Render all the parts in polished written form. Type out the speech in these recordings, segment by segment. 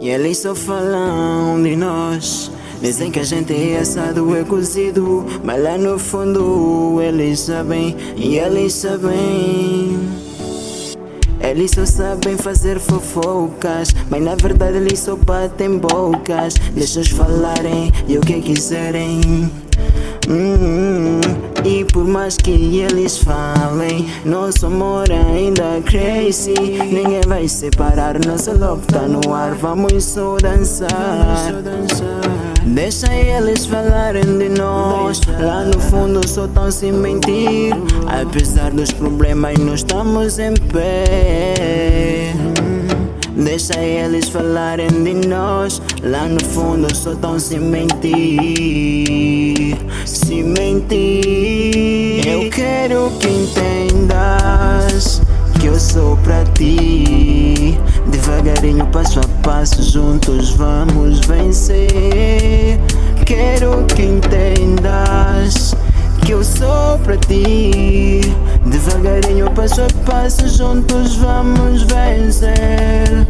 E eles só falam de nós. Dizem que a gente é assado, é cozido, mas lá no fundo eles sabem, e eles sabem. Eles só sabem fazer fofocas, mas na verdade eles só batem bocas. Deixa-os falarem e o que quiserem. E por mais que eles falem, nosso amor ainda cresce. Ninguém vai separar, nosso love tá no ar, vamos só dançar. Deixa eles falarem de nós, lá no fundo só tão se mentir. Apesar dos problemas nós estamos em pé. Deixa eles falarem de nós, lá no fundo só tão se mentir. Se mentir. Eu quero que entendas que eu sou pra ti. Devagarinho, passo a passo, juntos vamos vencer. Quero que entendas que eu sou pra ti. Devagarinho, passo a passo, juntos vamos vencer.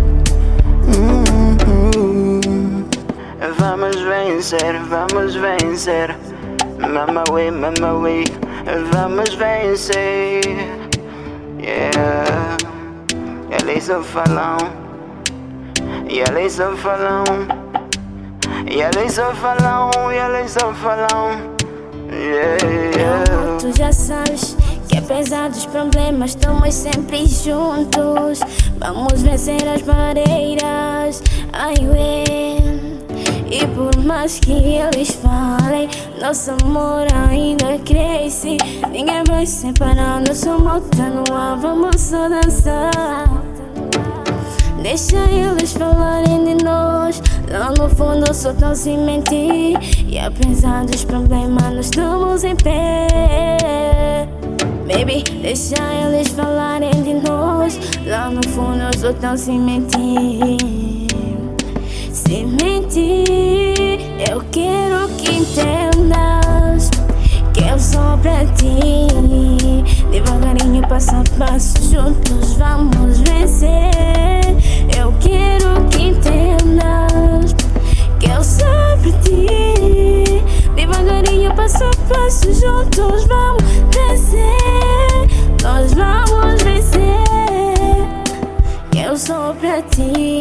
Vamos vencer, vamos vencer. Mama way, vamos vencer. Yeah. Eles só falam, e eles só falam, e eles só falam, e eles só falam. Yeah. Tu já sabes que apesar dos problemas estamos sempre juntos. Vamos vencer as barreiras, ai ué. E por mais que eles falem, nosso amor ainda cresce. Ninguém vai separar, nosso amor tá no ar, vamos só dançar. Deixa eles falarem de nós, lá no fundo só tão se mentir. E apesar dos problemas nós estamos em pé. Baby, deixa eles falarem de nós, lá no fundo só tão se mentir. Se mentir, eu quero que entendas que eu sou pra ti. Devagarinho, passo a passo, juntos vamos vencer. Eu quero que entendas que eu sou pra ti. Devagarinho, passo a passo, juntos vamos vencer. Nós vamos vencer. Que eu sou pra ti,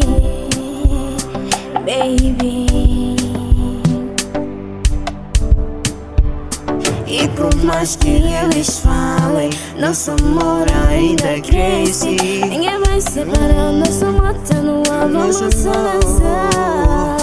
baby. E por mais que eles falem, nosso amor ainda cresce. Ninguém vai separar, nosso amor tá no ar, vamos só dançar.